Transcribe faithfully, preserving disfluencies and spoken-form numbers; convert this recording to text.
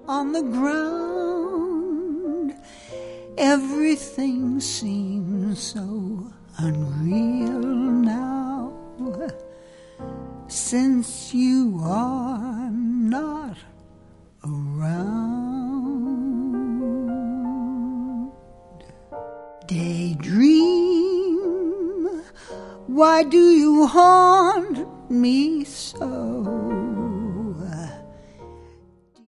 on the ground. Everything seems so unreal now, since you are not around. Daydream, why do you haunt me so?